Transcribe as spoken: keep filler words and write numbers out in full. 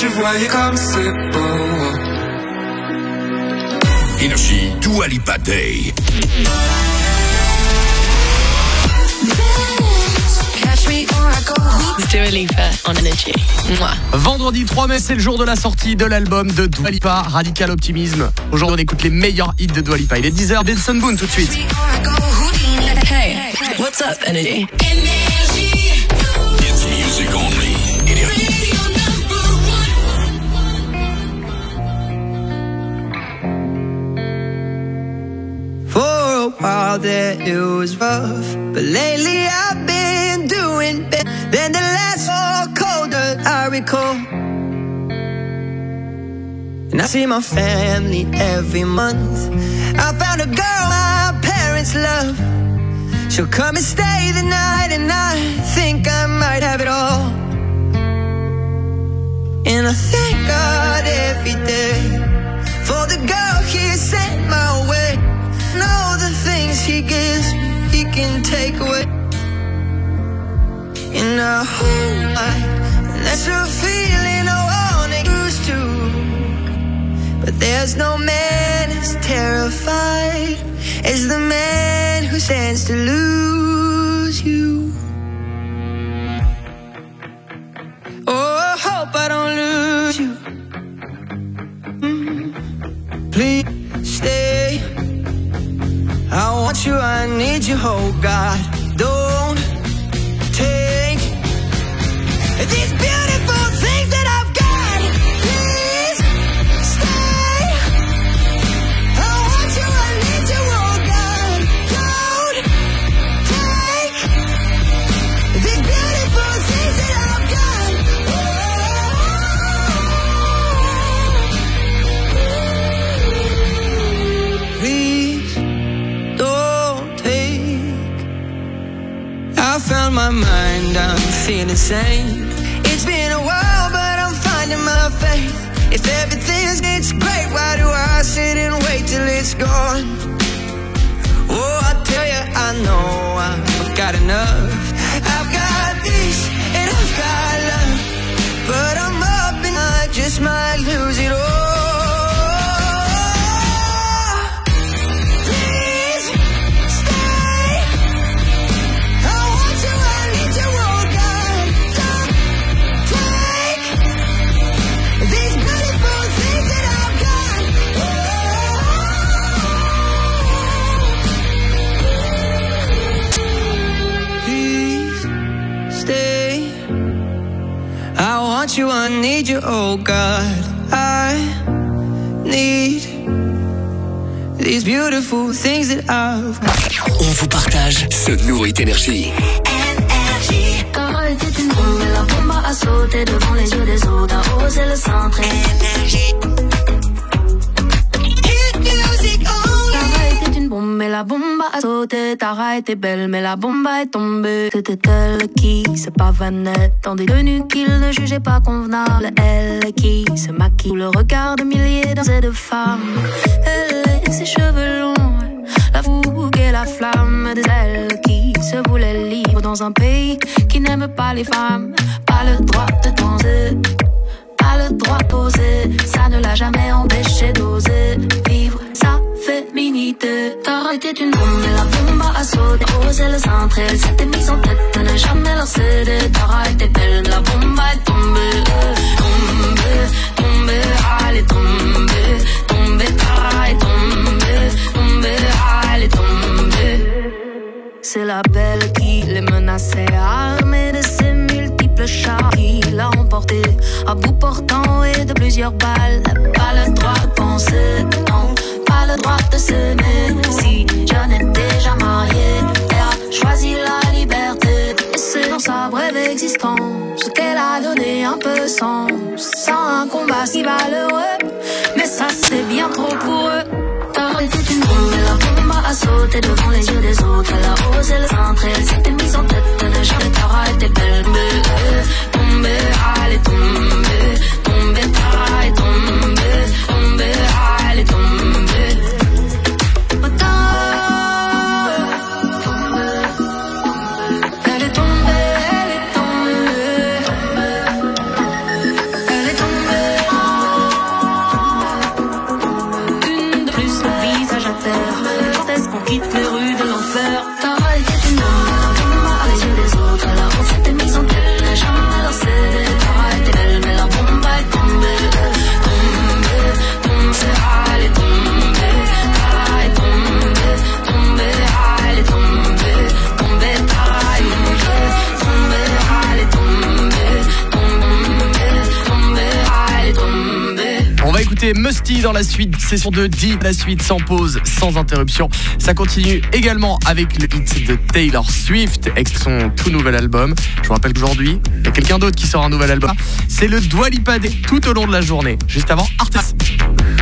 tu voyais comme c'est beau. Énergie, Dua Lipa Day. Dua Lipa on Energy. Mouah. Vendredi trois mai, c'est le jour de la sortie de l'album de Dua Lipa, Radical Optimism. Aujourd'hui, on écoute les meilleurs hits de Dua Lipa. Il est dix heures, Benson Boone tout de suite. Hey, what's up, Energy? It's music only. For a while there it was rough, but lately I've been doing better than the last fall colder I recall. And I see my family every month. I found a girl my parents love. She'll come and stay the night, and I think I might have it all. And I thank God every day for the girl He sent my way. And all the things He gives me, He can take away. And I hold tight, and that's a feeling I wanna used to. But there's no man as terrified as the man who stands to lose you. Oh, I hope I don't lose you. Mm. Please stay. I want you, I need you, oh God. Don't take these beautiful things that I've got. Please stay. I want you, I need you, oh God. Don't take these beautiful things that I've got. Oh. Please don't take. I found my mind, I'm feeling sane. It's been a while, but I'm finding my faith. If everything's it's great, why do I sit and wait till it's gone? Oh, I tell you, I know I've got enough. I've got peace and I've got love, but I'm up and I just might lose it all. Please stay. I want you, I need you, oh God. Don't take these beautiful things that I've got. Please stay. I want you, I need you, oh God. I need these beautiful things that I've got. On vous partage ce Nourrit Énergie. Car était une bombe et la bombe a sauté devant les yeux des autres, a osé le centrer. Tara était une bombe mais la bombe a sauté. Tara était belle mais la bombe est tombée. C'était elle qui se pavanait dans des tenues qu'il ne jugeait pas convenables. Elle qui se maquille sous le regard de milliers d'hommes et de femmes. Elle et ses cheveux longs, la fougue et la flamme de celle qui se voulait libre dans un pays qui n'aime pas les femmes. Pas le droit de danser, pas le droit d'oser. Ça ne l'a jamais empêché d'oser vivre sa féminité. Tara était une bombe et la bombe a sauté, osé le centre. Elle s'était mise en tête de ne jamais leur céder. Tara était belle, la bombe est tombée. Tombée, tombée, elle est tombée. Tombée, Tara est tombée. Tombée, elle est tombée. C'est la belle qui les menaçait, armée de ses multiples chars, qui l'a emporté à bout portant et de plusieurs balles. Pas le droit de penser, non, pas le droit de s'aimer. Si jeune est déjà mariée, elle a choisi la liberté. Et c'est dans sa brève existence qu'elle a donné un peu sens à un combat si valeureux. Mais ça c'est bien trop pour eux. Tara était une bombe et la bombe a sauté devant les yeux des autres. Elle a osé le centre, elle s'était mise en tête de ne jamais. Tara était belle, tombée, tombée, elle est tombée. Tombée, Tara est tombée. Tombée, elle est tombée. Elle est tombée, elle est tombée. Elle est tombée. écouter Musty dans la suite, session de D, la suite sans pause, sans interruption. Ça continue également avec le hit de Taylor Swift, avec son tout nouvel album. Je vous rappelle qu'aujourd'hui, il y a quelqu'un d'autre qui sort un nouvel album. C'est le Dua Lipa Day tout au long de la journée, juste avant Artis.